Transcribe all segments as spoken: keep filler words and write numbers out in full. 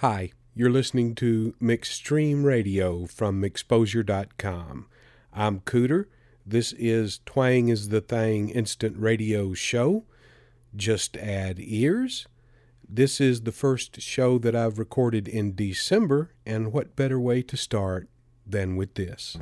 Hi, you're listening to Mixstream Radio from Mixposure dot com. I'm Cooter. This is Twang is the Thing Instant Radio Show. Just add ears. This is the first show that I've recorded in December, and what better way to start than with this?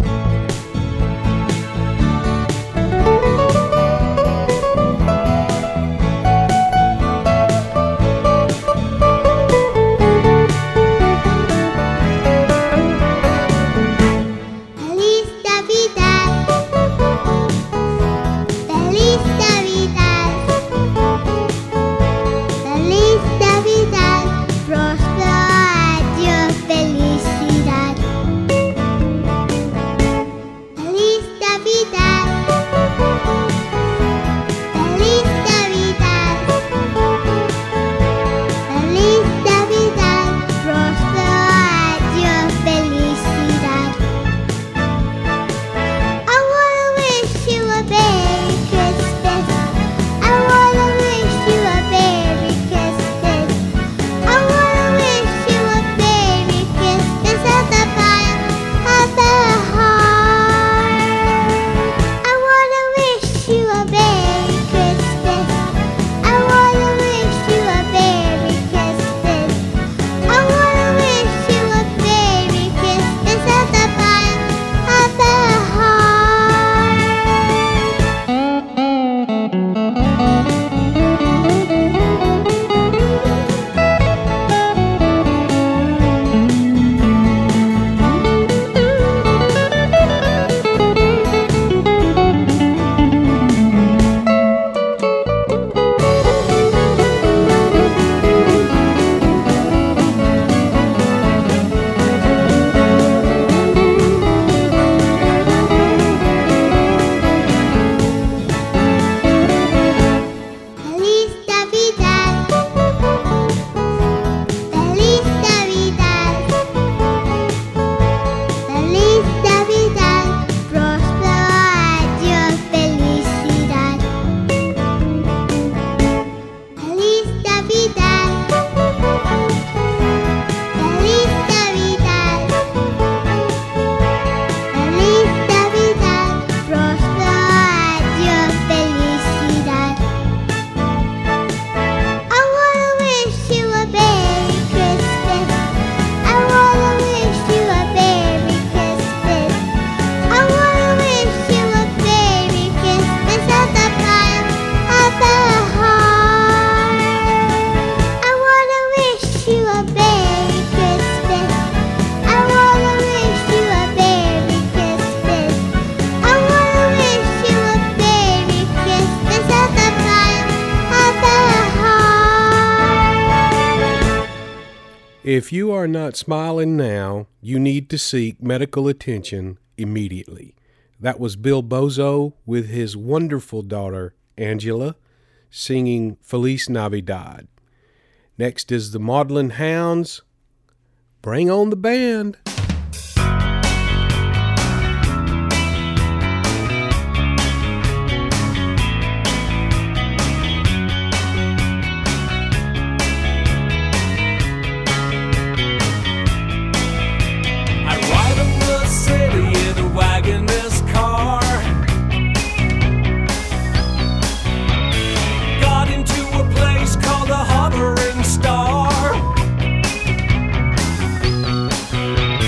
If you are not smiling now, you need to seek medical attention immediately. That was Bill Bozo with his wonderful daughter, Angela, singing Feliz Navidad. Next is the Maudlin Hounds. Bring on the band. Hovering Star.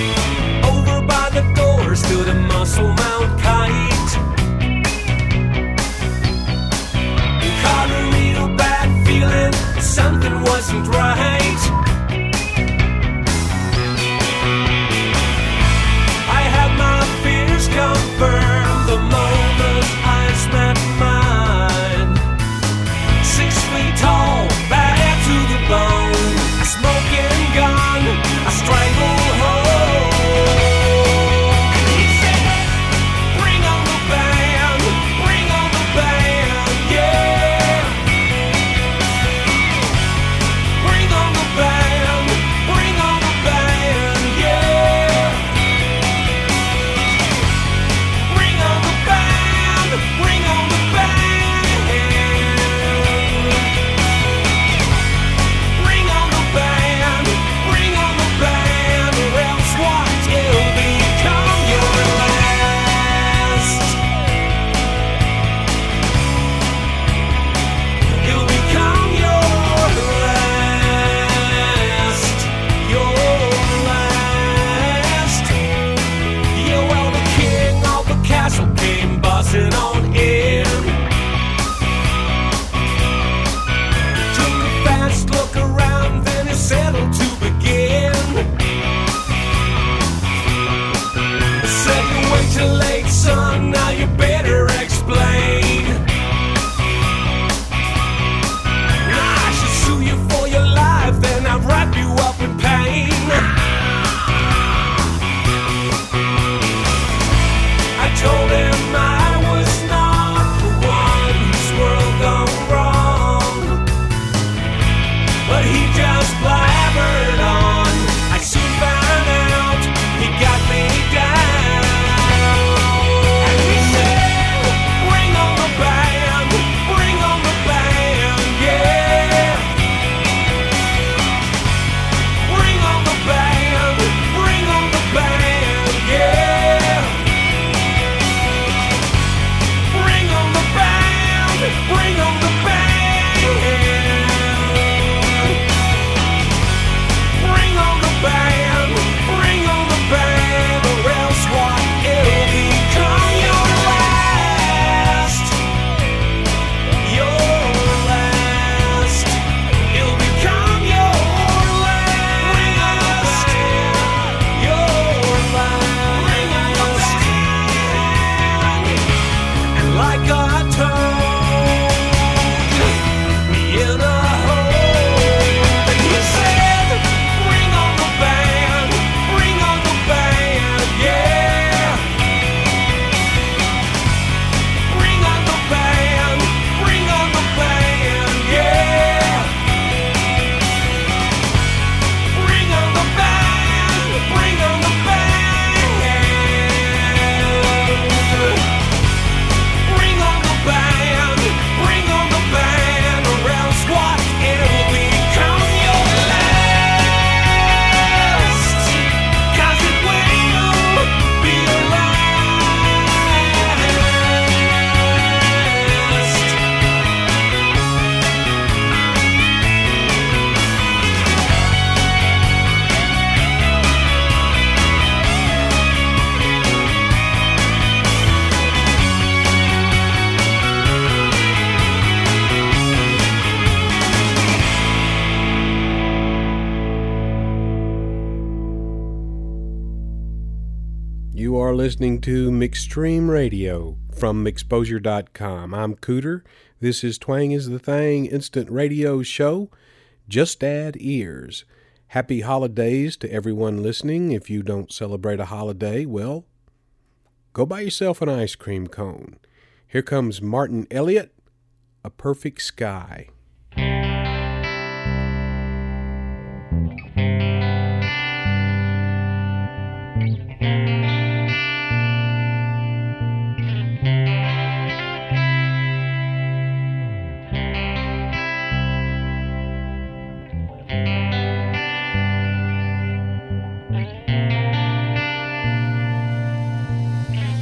You are listening to McStream Radio from Mixposure dot com. I'm Cooter. This is Twang is the Thing Instant Radio Show. Just add ears. Happy holidays to everyone listening. If you don't celebrate a holiday, well, go buy yourself an ice cream cone. Here comes Martin Elliott, A Perfect Sky.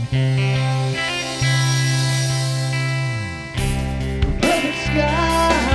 Sky.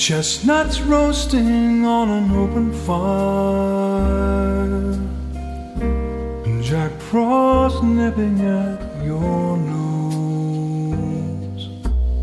Chestnuts roasting on an open fire, and Jack Frost nipping at your nose.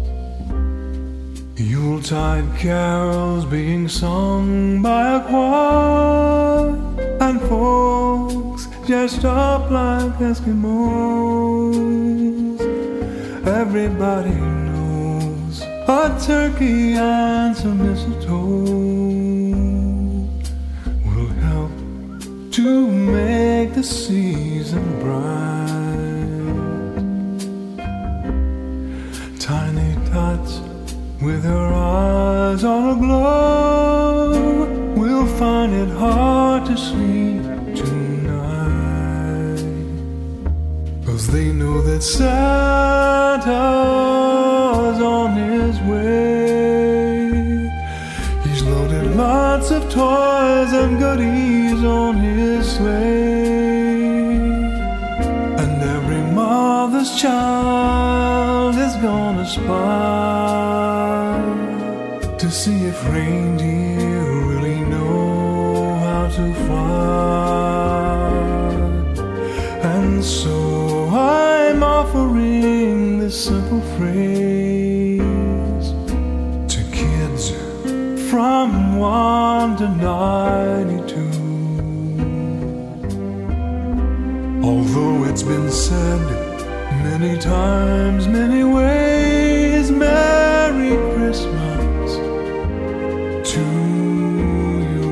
Yuletide carols being sung by a choir, and folks dressed up like Eskimos. Everybody knows a turkey and some mistletoe will help to make the season bright. Tiny Tots with her eyes on a glow will find it hard to sleep tonight, 'cause they know that Santa's on his way. He's loaded lots of toys and goodies on his sleigh, and every mother's child is gonna spy to see if reindeer really know how to fly. And so I'm offering this simple phrase to kids from one to ninety-two. Although it's been said many times, many ways, Merry Christmas to you.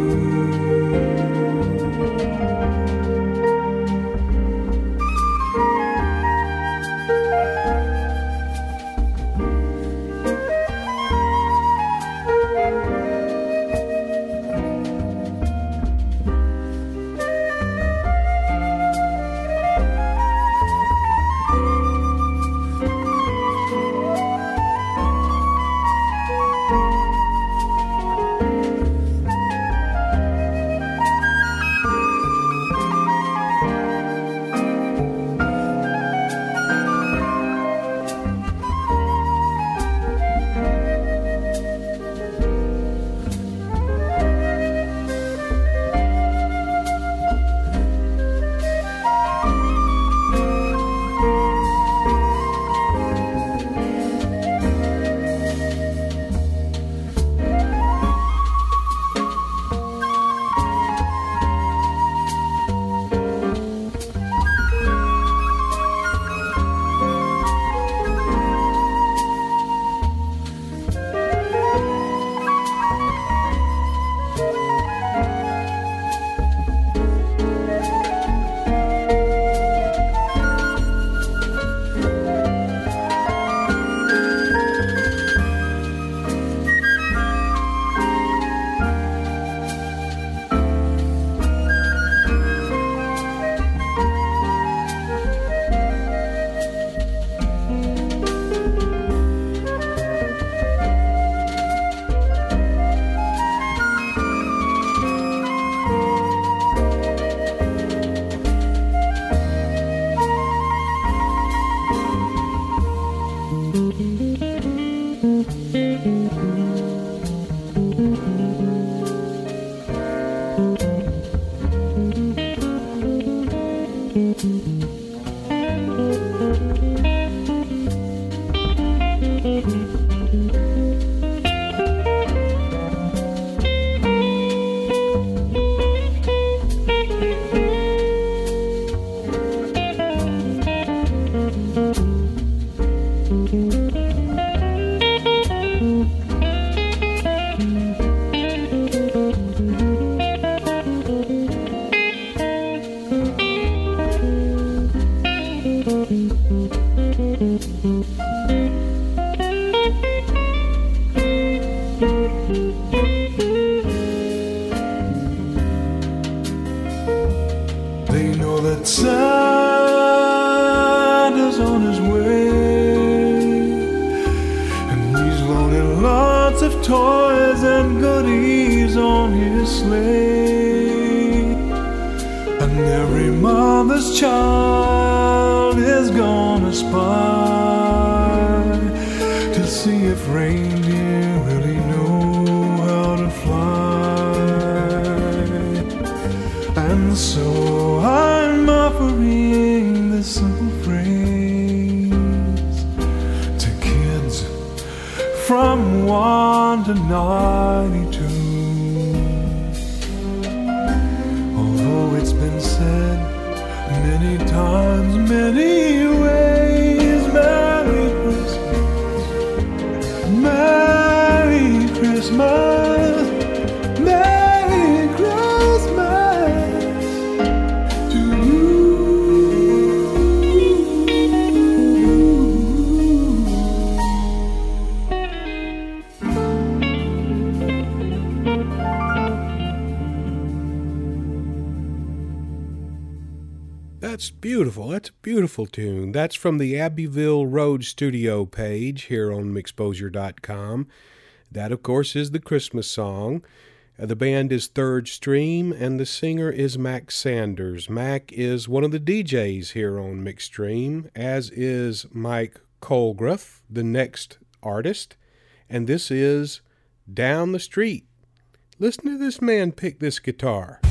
Santa's on his way, and he's loaded lots of toys and goodies on his sleigh, and every mother's child is gonna spy to see if reindeer really know So I'm offering this simple phrase to kids from one to ninety-two. Although it's been said many times, many ways, Merry Christmas, Merry Christmas, Merry Christmas to you. That's beautiful. That's a beautiful tune. That's from the Abbeville Road Studio page here on Mixposure dot com. That, of course, is the Christmas song. Uh, the band is Third Stream, and the singer is Mac Sanders. Mac is one of the D Js here on Mixstream, as is Mike Colgruff, the next artist. And this is Down the Street. Listen to this man pick this guitar.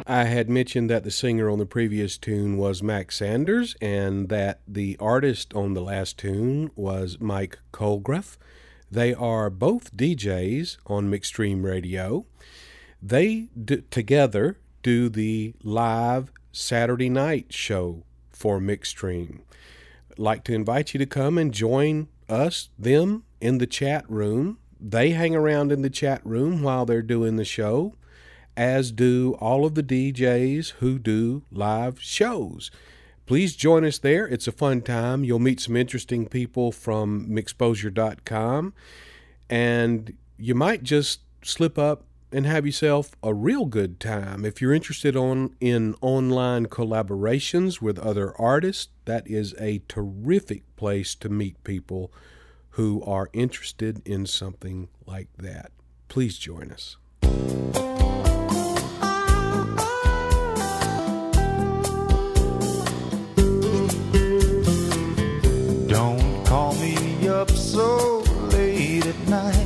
I had mentioned that the singer on the previous tune was Max Sanders and that the artist on the last tune was Mike Colgrove. They are both D Js on Mixstream Radio. They d- together do the live Saturday night show for Mixstream. I'd like to invite you to come and join us, them, in the chat room. They hang around in the chat room while they're doing the show, as do all of the D Js who do live shows. Please join us there. It's a fun time. You'll meet some interesting people from Mixposure dot com, and you might just slip up and have yourself a real good time. If you're interested on in online collaborations with other artists, that is a terrific place to meet people who are interested in something like that. Please join us. Don't call me up so late at night,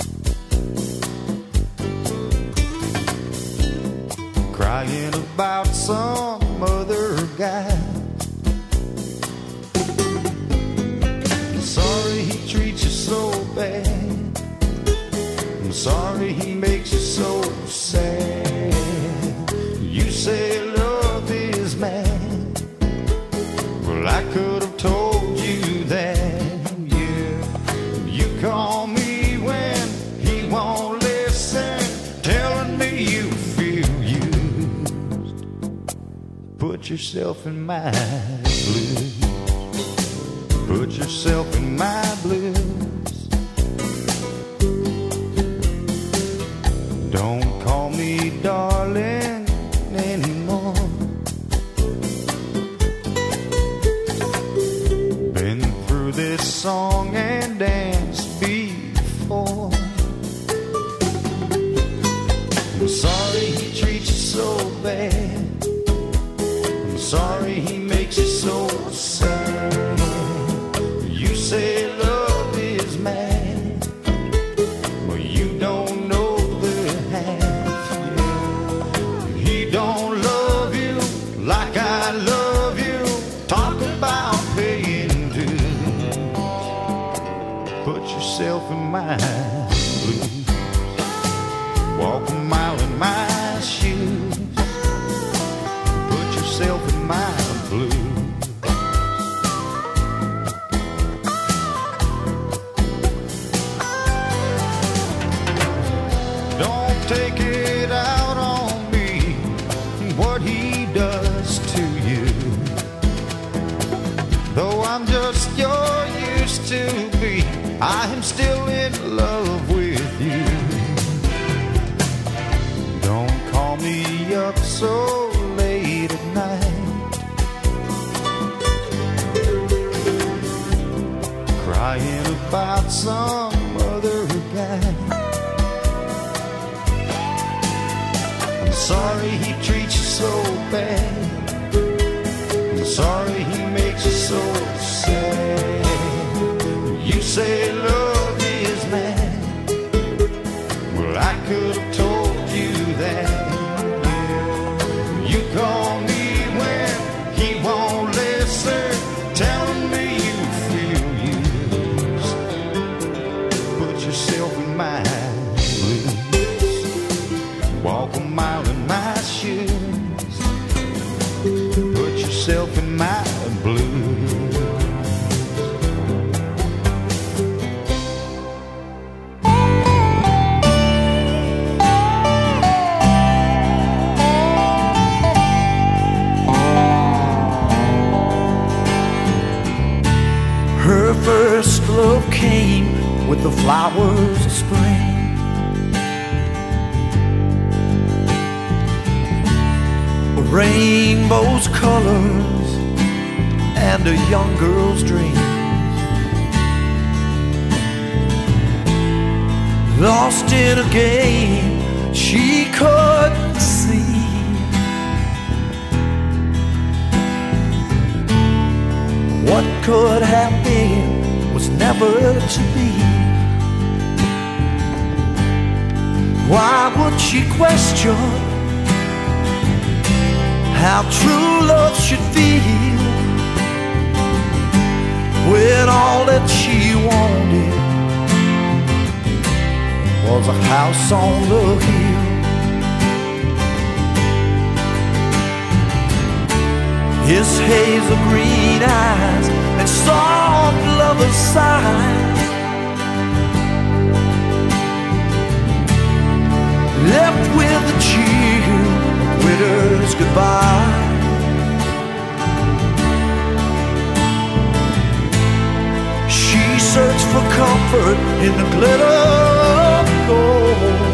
crying about some other guy. I'm sorry he treats you so bad. I'm sorry he makes you so sad. You say love is mad. Well, I could have told you that. Yeah, you call me when he won't listen, telling me you feel used. Put yourself in my blues. Put yourself in my blues. Don't call me darling anymore. Been through this song and dance before. I'm sorry he treats you so bad. I'm sorry he makes you so sad. You say love is mad. Well, you don't know the half. Yeah. He don't love you like I love you. Talk about paying dues. Put yourself in my blues. Walk a mile in my shoes. Put yourself in my blues. Don't take it out on me, what he does to you. Though I'm just your used to be, I am still in love with you. Don't call me up so late at night, crying about some other guy. I'm sorry he treats you so bad. I'm sorry he makes you so sad. You say love is mad. Well, I could have told you that. You call me when he won't listen, telling me you feel used. Put yourself in my blues. Walk a mile in my shoes. Put yourself in my blues. Her first love came with the flowers of spring. Rainbow's colors and a young girl's dream. Lost in a game she couldn't see. What could have been was never to be. Why would she question how true love should feel, when all that she wanted was a house on the hill. His hazel green eyes and soft lover's sighs left with a chill of winter's goodbye. She searched for comfort in the glitter of gold.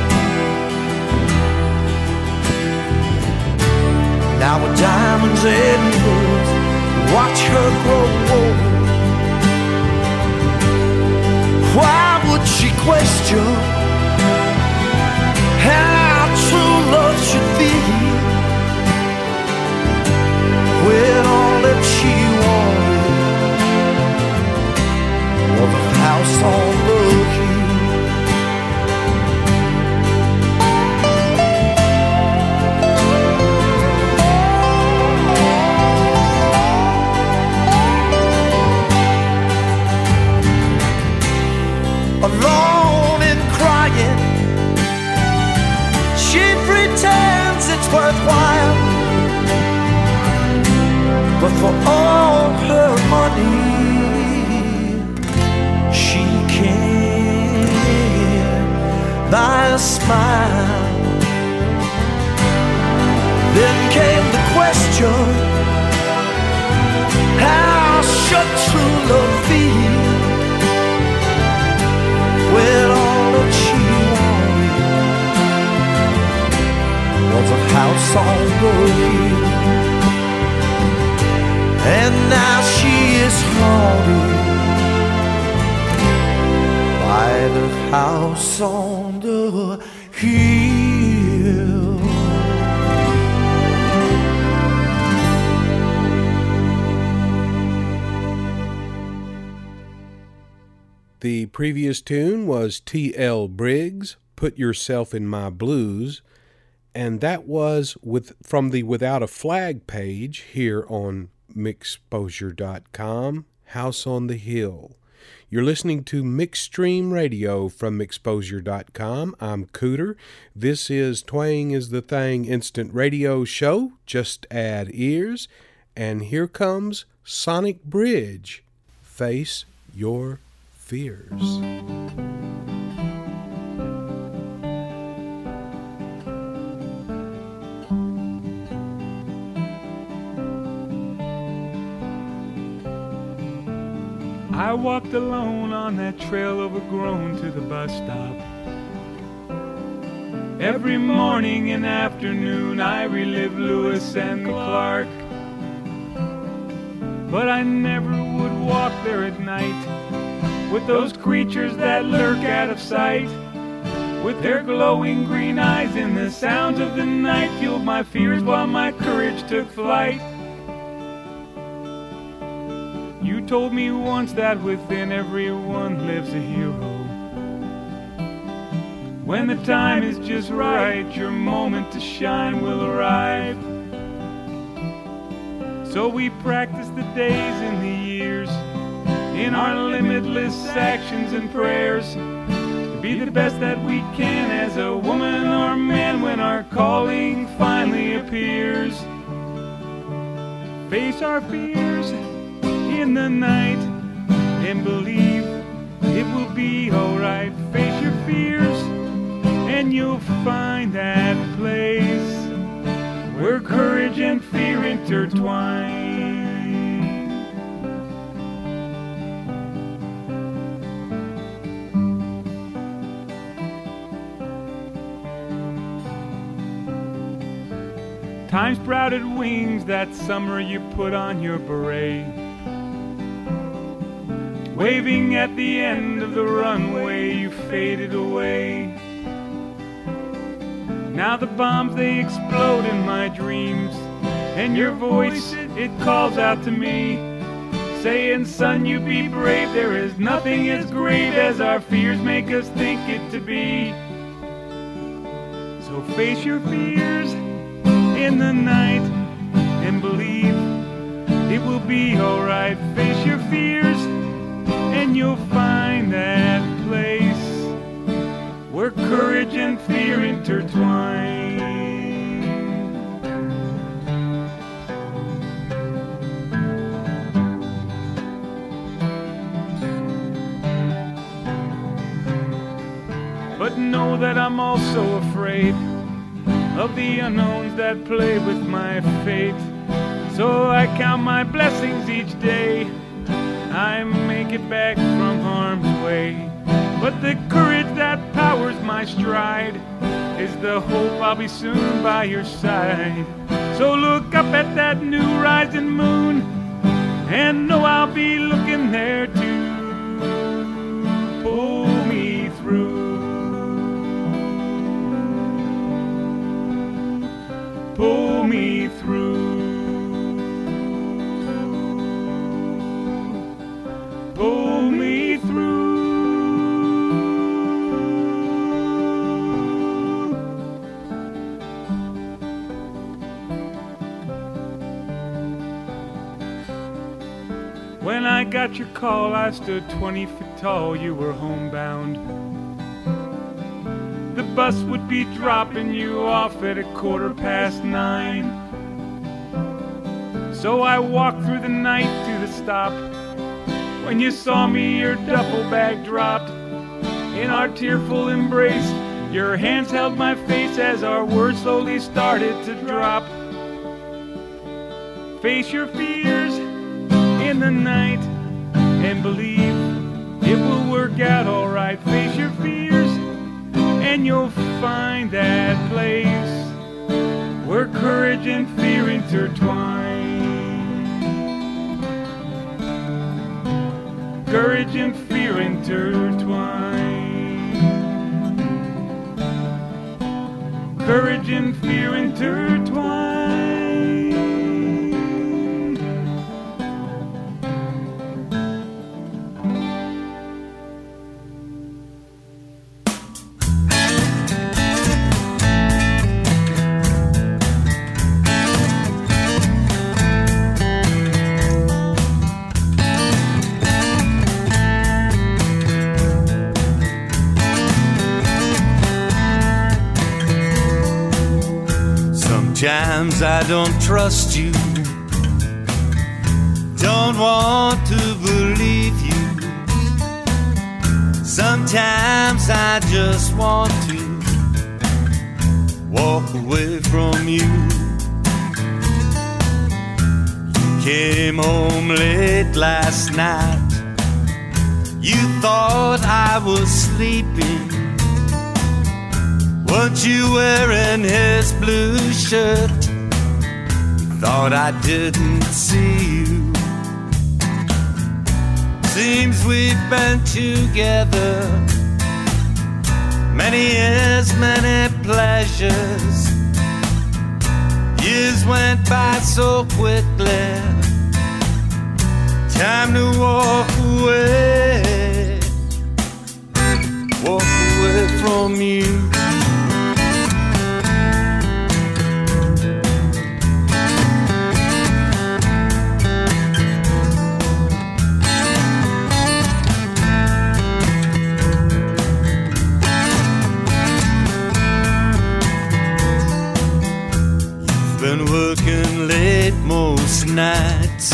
Now with diamonds and pearls, watch her grow old. Why would she question how true love should feel, when all that she wanted was a house on the hill? Alone and crying, she pretends it's worthwhile, but for all her money she can't buy a smile. Then came the question, how should true love feel, when all that she wanted was a house on the hill? And now she is haunted by the house on the hill. The previous tune was T L Briggs, Put Yourself in My Blues, and that was with from the Without a Flag page here on Mixposure dot com, House on the Hill. You're listening to Mixstream Radio from Mixposure dot com. I'm Cooter. This is Twang is the Thing Instant Radio Show. Just add ears. And here comes Sonic Bridge, Face Your Fears. I walked alone on that trail overgrown to the bus stop. Every morning and afternoon I relive Lewis and Clark, but I never would walk there at night with those creatures that lurk out of sight. With their glowing green eyes and the sounds of the night fueled my fears while my courage took flight. You told me once that within everyone lives a hero. When the time is just right, your moment to shine will arrive. So we practice the days and the years in our limitless actions and prayers to be the best that we can as a woman or man when our calling finally appears. Face our fears in the night and believe it will be alright. Face your fears and you'll find that place where courage and fear intertwine. Time sprouted wings that summer you put on your beret, waving at the end of the runway you faded away. Now the bombs they explode in my dreams, and your voice it calls out to me, saying, son, you be brave, there is nothing as great as our fears make us think it to be. So face your fears in the night and believe it will be alright. Face your fears and you'll find that place where courage and fear intertwine. But know that I'm also afraid of the unknowns that play with my fate. So I count my blessings each day I make it back from harm's way. But the courage that powers my stride is the hope I'll be soon by your side. So look up at that new rising moon and know I'll be looking there to pull me through. Pull me through. Pull me through. When I got your call, I stood twenty feet tall. You were homebound. The bus would be dropping you off at a quarter past nine. So I walked through the night to the stop. When you saw me, your duffel bag dropped. In our tearful embrace, your hands held my face as our words slowly started to drop. Face your fears in the night and believe it will work out alright. Face your fears and you'll find that place where courage and fear intertwine. Courage and fear intertwine. Courage and fear intertwine. Sometimes I don't trust you, don't want to believe you. Sometimes I just want to walk away from you. You came home late last night. You thought I was sleeping. Weren't you wearing his blue shirt? Thought I didn't see you. Seems we've been together many years, many pleasures. Years went by so quickly. Time to walk away. Walk away from you. Been working late most nights,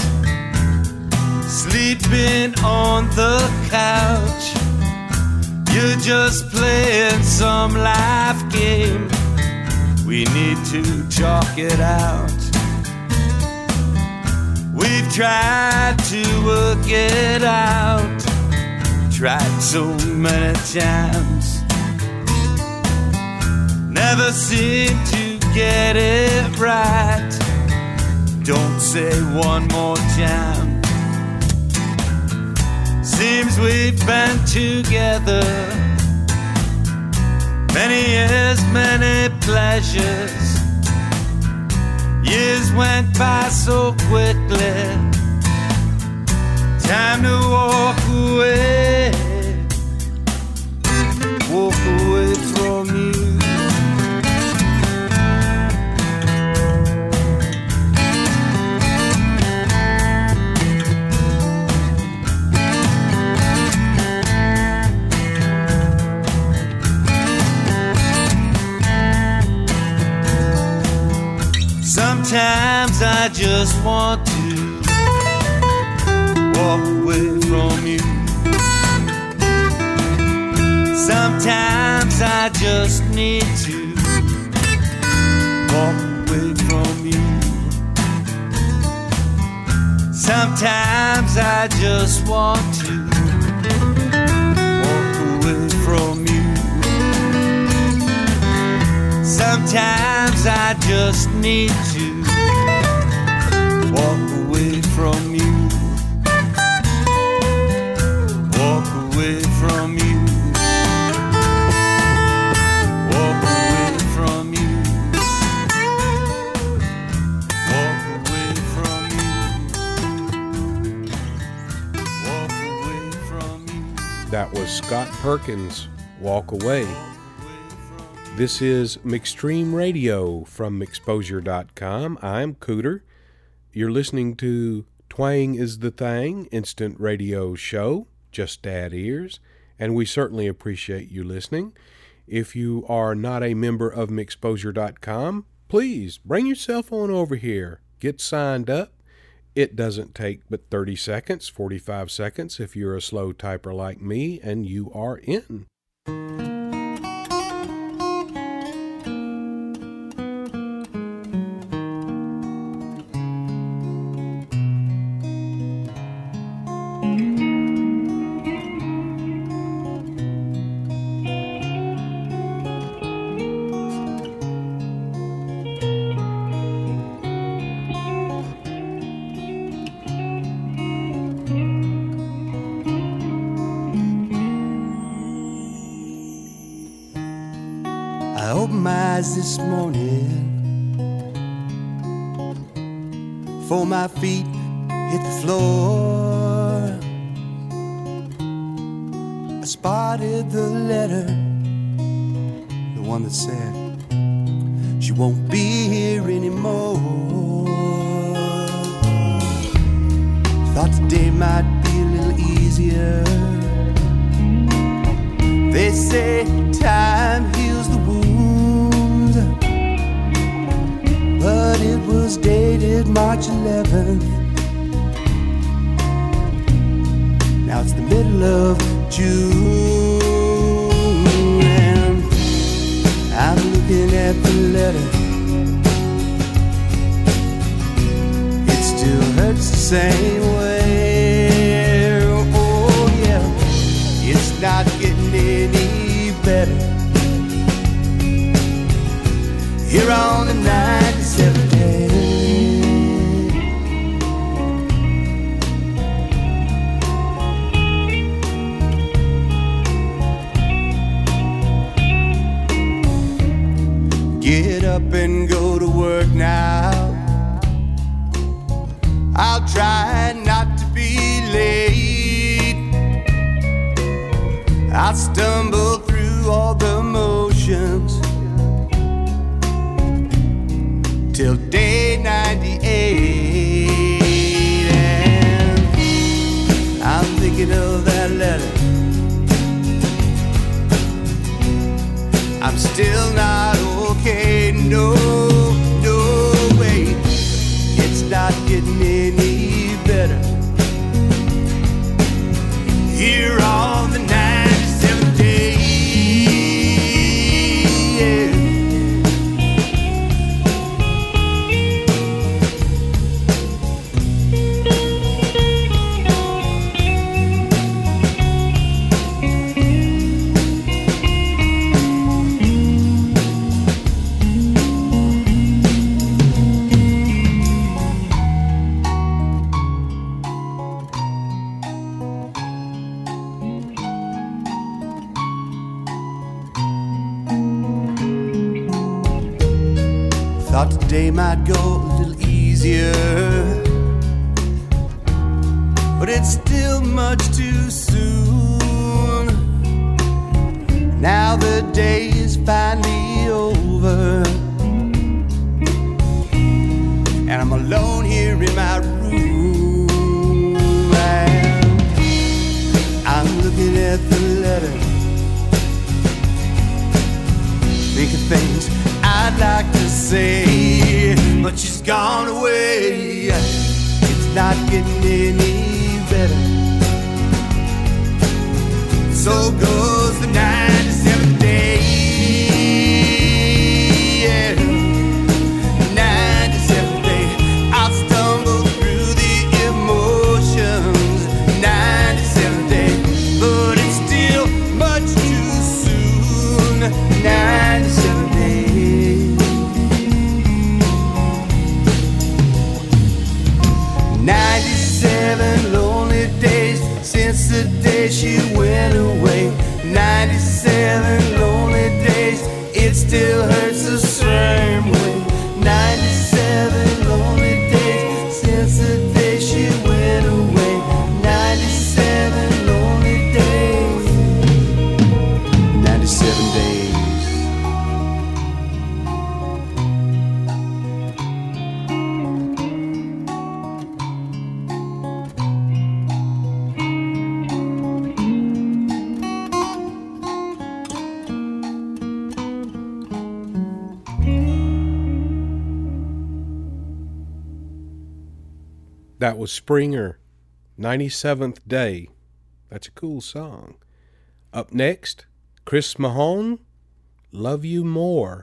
sleeping on the couch. You're just playing some life game. We need to talk it out. We've tried to work it out, tried so many times, never seemed to get it right. Don't say one more time. Seems we've been together many years, many pleasures. Years went by so quickly. Time to walk away. Walk away from you. I just want to walk away from you. Sometimes I just need to walk away from you. Sometimes I just want to walk away from you. Sometimes I just need to walk away from you. Walk away from you. Walk away from you. Walk away from you. Walk away from you. That was Scott Perkins, Walk Away. This is McStream Radio from Exposure dot com. I'm Cooter. You're listening to Twang is the Thing, instant radio show. Just add ears, and we certainly appreciate you listening. If you are not a member of Mixposure dot com, please bring yourself on over here. Get signed up. It doesn't take but thirty seconds, forty-five seconds if you're a slow typer like me, and you are in. I opened my eyes this morning, before my feet hit the floor. I spotted the letter, the one that said she won't be here anymore. Thought today might be a little easier. They say time heals the wounds, but it was dated March eleventh. Now it's the middle of June, and I'm looking at the letter. It still hurts the same way. Oh yeah, it's not getting any better. Here on the ninety-seventh day, get up and go to work now. I'll try not to be late. I'll stumble through all the motions till day ninety-eight, and I'm thinking of that letter. I'm still not okay, no, no way. It's not getting any better. Here on the ninety-seventh day, yeah. Thought today might go a little easier, but it's still much too soon. Now the day is finally over, and I'm alone here in my room, and I'm looking at the letter, thinking things I I'd like to say, but she's gone away. It's not getting any better. So goes the ninety-seventh day. Yeah. ninety-seventh day. I've stumbled through the emotions. ninety-seventh day. But it's still much too soon. ninety-seven days. ninety-seven lonely days since the day she went away. ninety-seven lonely days, it still hurts the same way. ninety-seven lonely days since the day she went away. ninety-seven lonely days. ninety-seven days. That was Springer, ninety-seventh Day. That's a cool song. Up next, Chris Mahone, Love You More.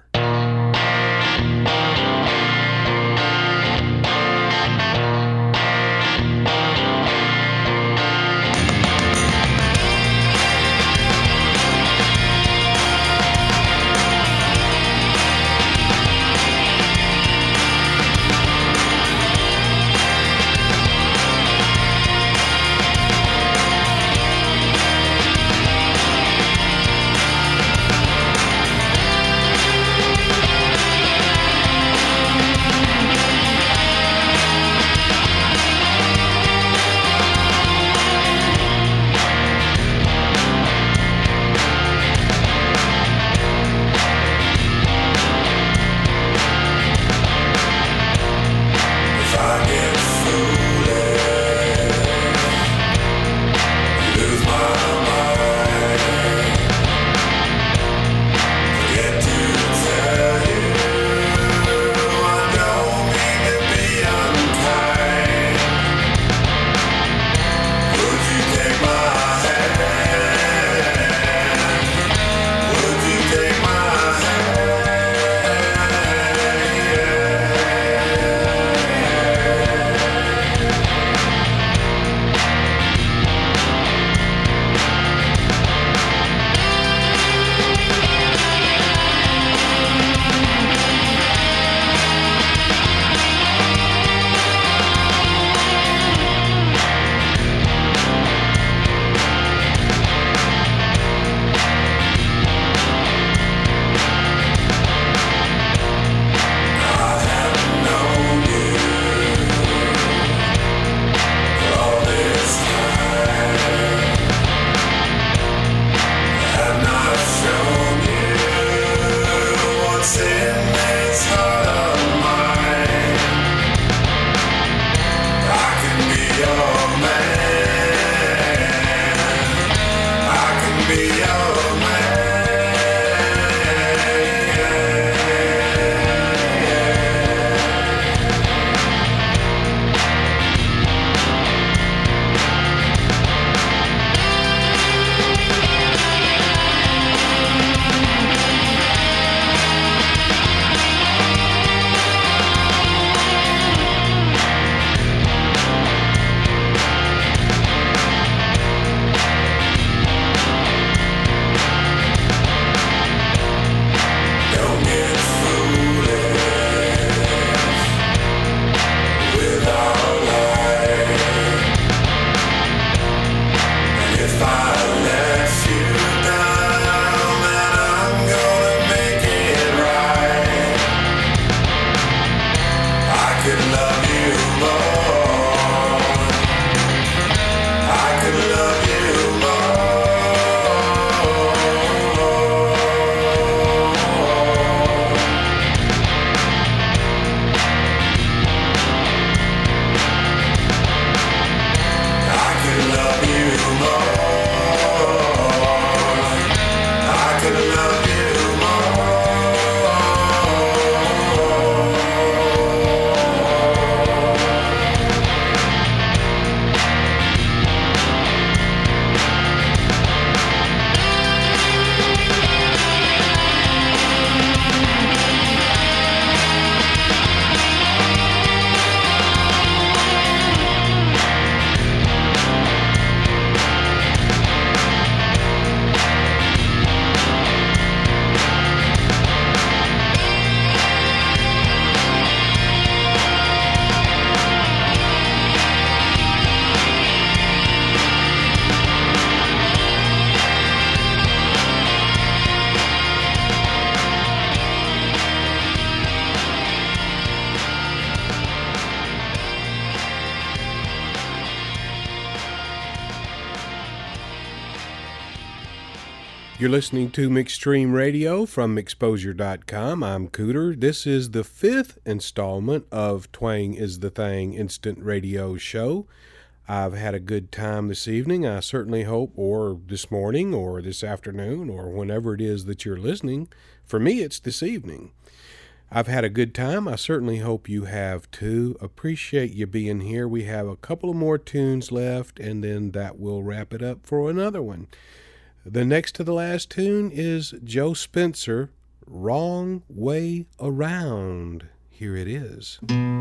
You're listening to Mixstream Radio from Mixposure dot com. I'm Cooter. This is the fifth installment of Twang is the Thing Instant Radio Show. I've had a good time this evening. I certainly hope, or this morning, or this afternoon, or whenever it is that you're listening. For me, it's this evening. I've had a good time. I certainly hope you have too. Appreciate you being here. We have a couple of more tunes left, and then that will wrap it up for another one. The next to the last tune is Joe Spencer, Wrong Way Around. Here it is.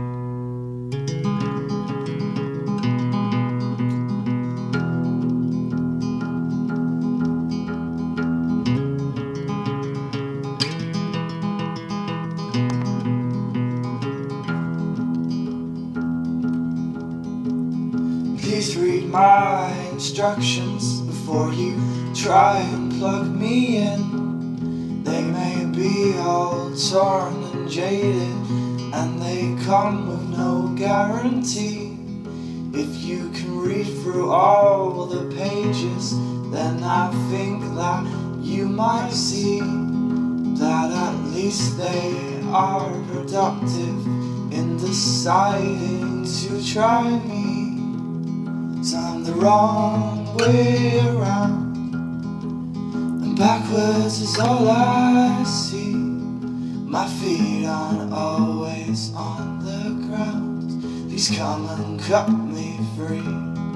Please read my instructions before you try and plug me in. They may be all torn and jaded, and they come with no guarantee. If you can read through all the pages, then I think that you might see that at least they are productive in deciding to try me. 'Cause I'm the wrong way around, backwards is all I see. My feet aren't always on the ground. Please come and cut me free.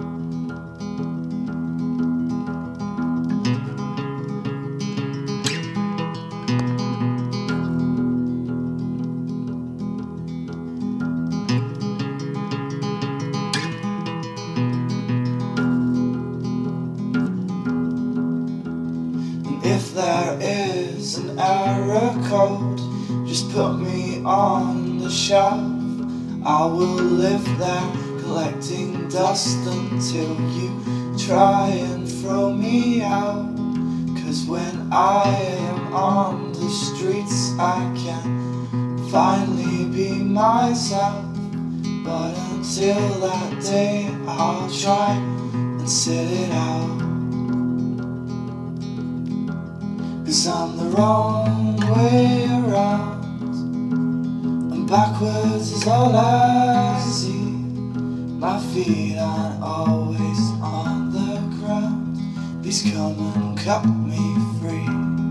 Code, just put me on the shelf. I will live there collecting dust until you try and throw me out. 'Cause when I am on the streets I can finally be myself. But until that day I'll try and sit it out. 'Cause I'm the wrong way around, and backwards is all I see. My feet aren't always on the ground. Please come and cut me free.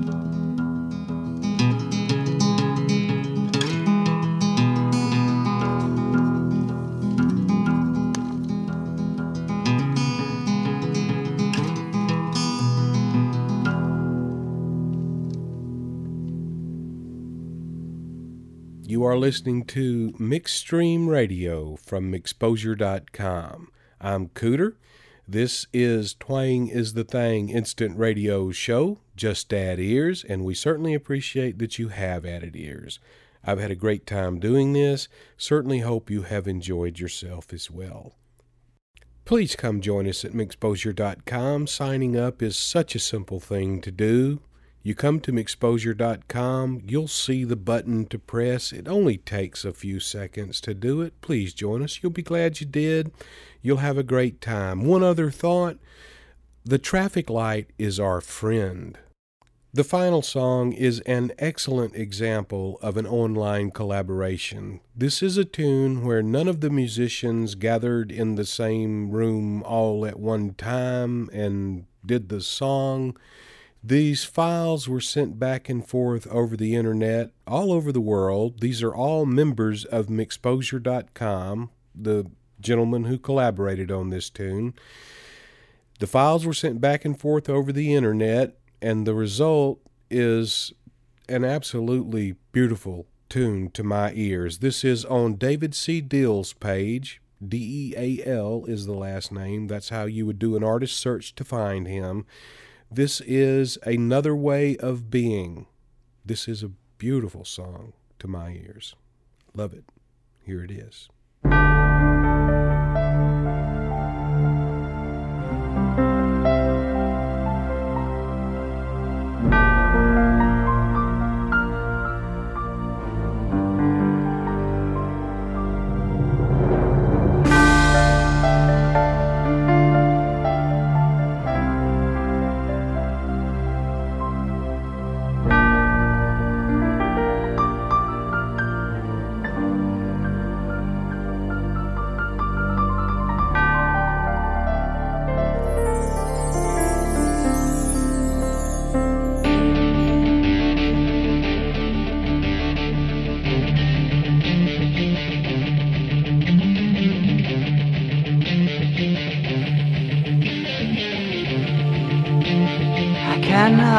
You are listening to Mixstream Radio from Mixposure dot com. I'm Cooter. This is Twang is the Thing Instant Radio Show. Just add ears, and we certainly appreciate that you have added ears. I've had a great time doing this. Certainly hope you have enjoyed yourself as well. Please come join us at Mixposure dot com. Signing up is such a simple thing to do. You come to Mixposure dot com, you'll see the button to press. It only takes a few seconds to do it. Please join us. You'll be glad you did. You'll have a great time. One other thought, the traffic light is our friend. The final song is an excellent example of an online collaboration. This is a tune where none of the musicians gathered in the same room all at one time and did the song. These files were sent back and forth over the internet all over the world. These are all members of Mixposure dot com, the gentleman who collaborated on this tune. The files were sent back and forth over the internet, and the result is an absolutely beautiful tune to my ears. This is on David C. Deal's page. D E A L is the last name. That's how you would do an artist search to find him. This is Another Way of Being. This is a beautiful song to my ears. Love it. Here it is.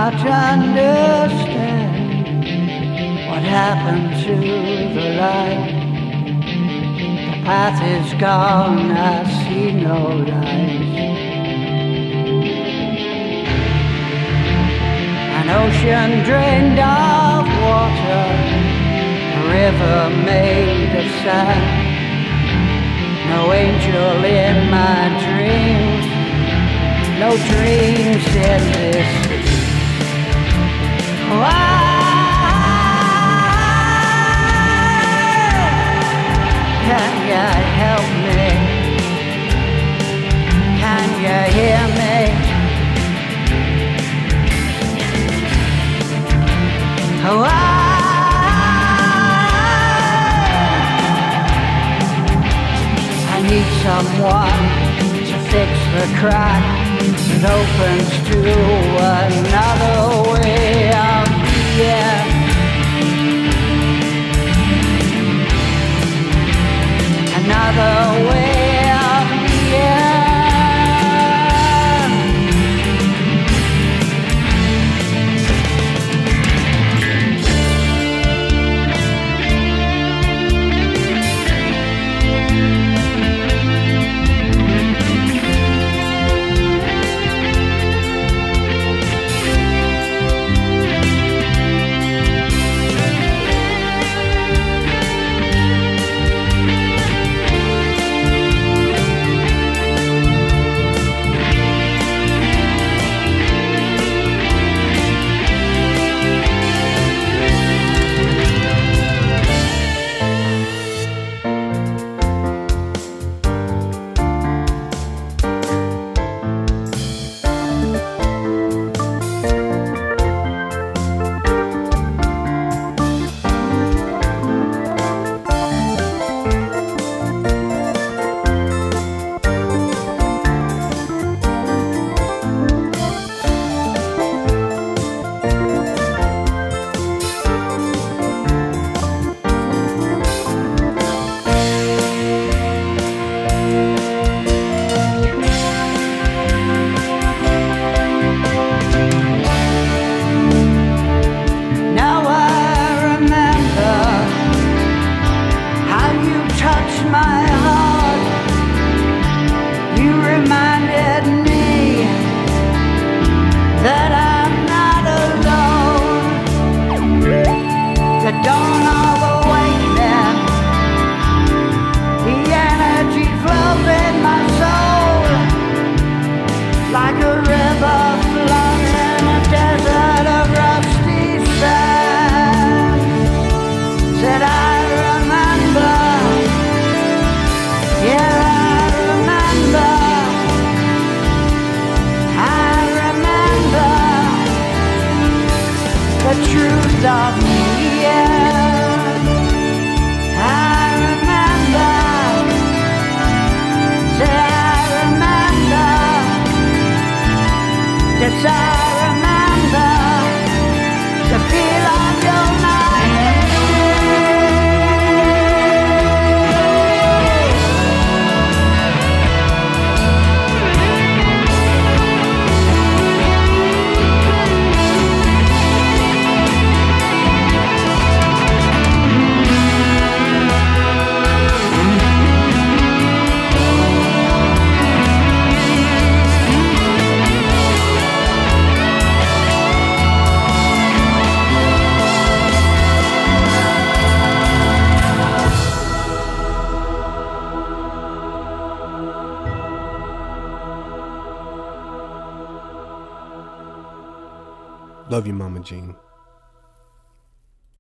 not understand what happened to the light. The path is gone, I see no light. An ocean drained of water, a river made of sand. No angel in my dreams, no dreams in this city. Why can you help me? Can you hear me? Why I need someone to fix the crack that opens to another way of being. Another way of being. Love you, Mama Jean.